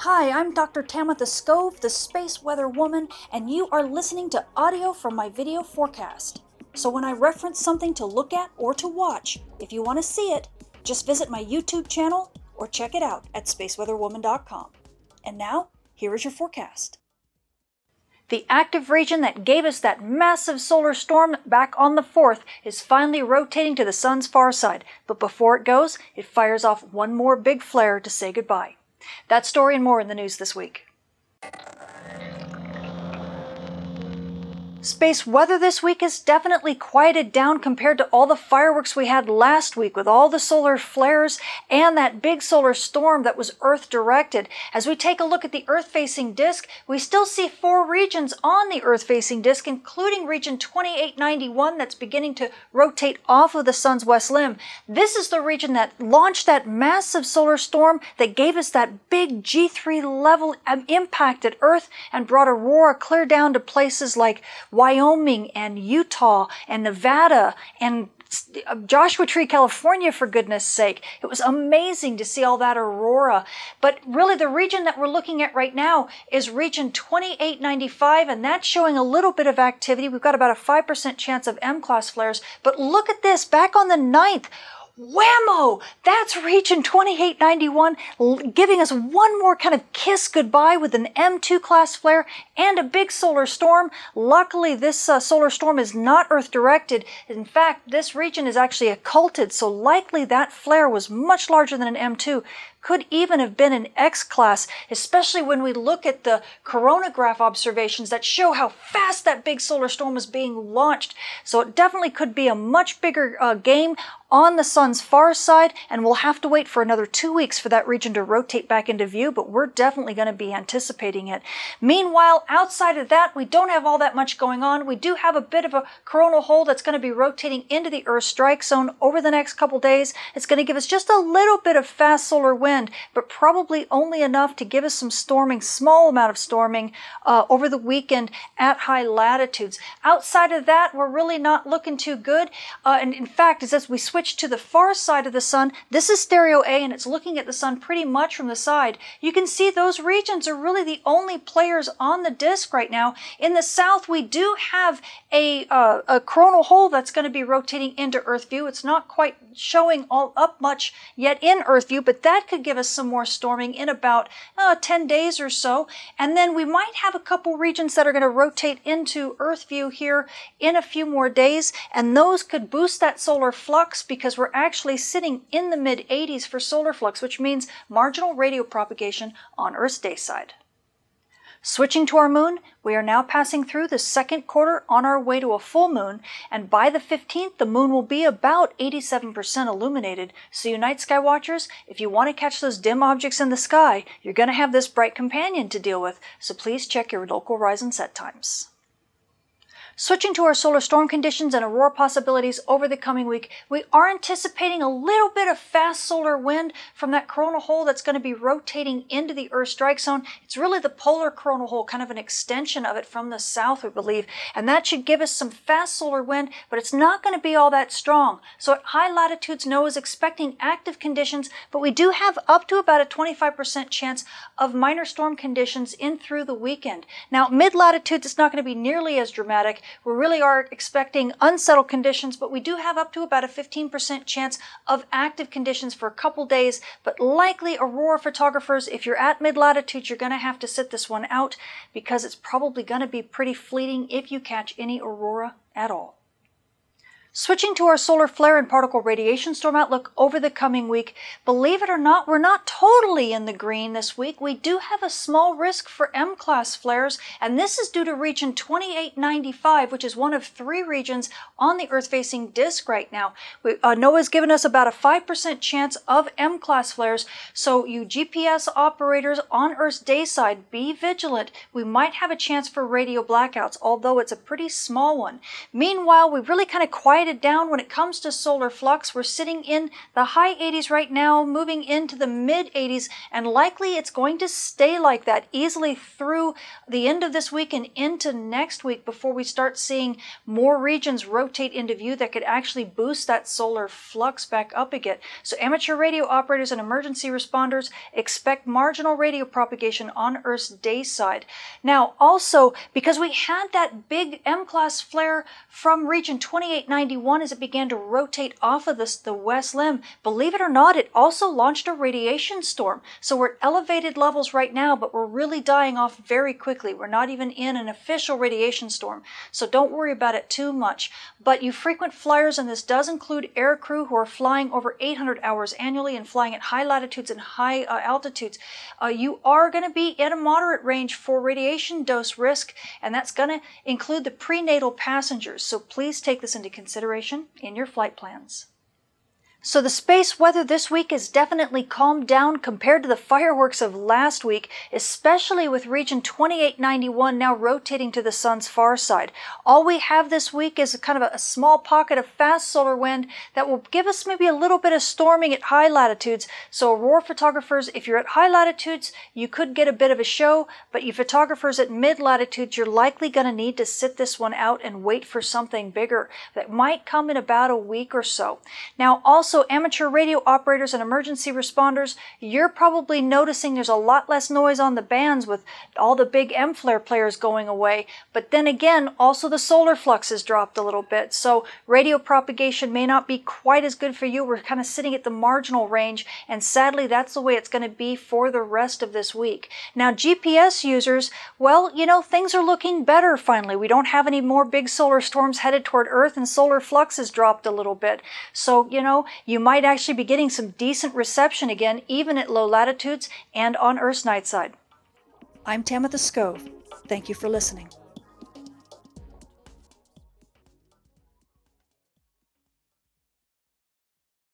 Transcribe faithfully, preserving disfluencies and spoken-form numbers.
Hi, I'm Doctor Tamitha Skov, the Space Weather Woman, and you are listening to audio from my video forecast. So when I reference something to look at or to watch, if you want to see it, just visit my YouTube channel or check it out at space weather woman dot com. And now, here is your forecast. The active region that gave us that massive solar storm back on the fourth is finally rotating to the sun's far side, but before it goes, it fires off one more big flare to say goodbye. That story and more in the news this week. Space weather this week is definitely quieted down compared to all the fireworks we had last week with all the solar flares and that big solar storm that was Earth-directed. As we take a look at the Earth-facing disk, we still see four regions on the Earth-facing disk, including region twenty-eight ninety-one that's beginning to rotate off of the sun's west limb. This is the region that launched that massive solar storm that gave us that big G three level impact at Earth and brought aurora clear down to places like Wyoming and Utah and Nevada and Joshua Tree, California, for goodness sake. It was amazing to see all that aurora. But really the region that we're looking at right now is region twenty-eight ninety-five, and that's showing a little bit of activity. We've got about a five percent chance of M-class flares. But look at this, back on the ninth. Whammo! That's region twenty-eight ninety-one giving us one more kind of kiss goodbye with an M two class flare and a big solar storm. Luckily, this uh, solar storm is not Earth-directed. In fact, this region is actually occulted, so likely that flare was much larger than an M two. Could even have been an X-class, especially when we look at the coronagraph observations that show how fast that big solar storm is being launched. So it definitely could be a much bigger uh, game on the sun's far side, and we'll have to wait for another two weeks for that region to rotate back into view, but we're definitely going to be anticipating it. Meanwhile, outside of that, we don't have all that much going on. We do have a bit of a coronal hole that's going to be rotating into the Earth strike zone over the next couple days. It's going to give us just a little bit of fast solar wind, but probably only enough to give us some storming, small amount of storming uh, over the weekend at high latitudes. Outside of that, we're really not looking too good. Uh, and in fact, as we switch to the far side of the sun, this is stereo A and it's looking at the sun pretty much from the side. You can see those regions are really the only players on the disk right now. In the south, we do have a, uh, a coronal hole that's going to be rotating into Earth view. It's not quite showing all up much yet in Earth view, but that could give us some more storming in about uh, ten days or so. And then we might have a couple regions that are going to rotate into Earth view here in a few more days, and those could boost that solar flux because we're actually sitting in the mid eighties for solar flux, which means marginal radio propagation on Earth's day side. Switching to our moon, we are now passing through the second quarter on our way to a full moon, and by the fifteenth, the moon will be about eighty-seven percent illuminated. So you night sky watchers, if you want to catch those dim objects in the sky, you're going to have this bright companion to deal with, so please check your local rise and set times. Switching to our solar storm conditions and aurora possibilities over the coming week, we are anticipating a little bit of fast solar wind from that coronal hole that's going to be rotating into the Earth strike zone. It's really the polar coronal hole, kind of an extension of it from the south, we believe, and that should give us some fast solar wind, but it's not going to be all that strong. So at high latitudes, NOAA is expecting active conditions, but we do have up to about a twenty-five percent chance of minor storm conditions in through the weekend. Now, mid-latitudes, it's not going to be nearly as dramatic. We really are expecting unsettled conditions, but we do have up to about a fifteen percent chance of active conditions for a couple days, but likely aurora photographers, if you're at mid-latitude, you're going to have to sit this one out because it's probably going to be pretty fleeting if you catch any aurora at all. Switching to our solar flare and particle radiation storm outlook over the coming week, believe it or not, we're not totally in the green this week. We do have a small risk for M-class flares, and this is due to region twenty-eight ninety-five, which is one of three regions on the Earth-facing disk right now. We, uh, NOAA's given us about a five percent chance of M-class flares, so you G P S operators on Earth's day side, be vigilant. We might have a chance for radio blackouts, although it's a pretty small one. Meanwhile, we really kind of quiet quieted down when it comes to solar flux. We're sitting in the high eighties right now, moving into the mid eighties, and likely it's going to stay like that easily through the end of this week and into next week before we start seeing more regions rotate into view that could actually boost that solar flux back up again. So amateur radio operators and emergency responders expect marginal radio propagation on Earth's day side. Now also, because we had that big M-class flare from region twenty-eight ninety-one as it began to rotate off of this, the west limb, believe it or not, it also launched a radiation storm. So we're at elevated levels right now, but we're really dying off very quickly. We're not even in an official radiation storm, so don't worry about it too much. But you frequent flyers, and this does include air crew who are flying over eight hundred hours annually and flying at high latitudes and high uh, altitudes, uh, you are going to be at a moderate range for radiation dose risk, and that's going to include the prenatal passengers. So please take this into consideration in your flight plans. So the space weather this week is definitely calmed down compared to the fireworks of last week, especially with region twenty-eight ninety-one now rotating to the sun's far side. All we have this week is a kind of a, a small pocket of fast solar wind that will give us maybe a little bit of storming at high latitudes. So aurora photographers, if you're at high latitudes, you could get a bit of a show, but you photographers at mid latitudes, you're likely going to need to sit this one out and wait for something bigger that might come in about a week or so. Now also, So amateur radio operators and emergency responders, you're probably noticing there's a lot less noise on the bands with all the big M-flare players going away. But then again, also the solar flux has dropped a little bit. So radio propagation may not be quite as good for you. We're kind of sitting at the marginal range, and sadly that's the way it's going to be for the rest of this week. Now G P S users, well, you know, things are looking better finally. We don't have any more big solar storms headed toward Earth, and solar flux has dropped a little bit. So, you know, you might actually be getting some decent reception again, even at low latitudes and on Earth's night side. I'm Tamitha Skov. Thank you for listening.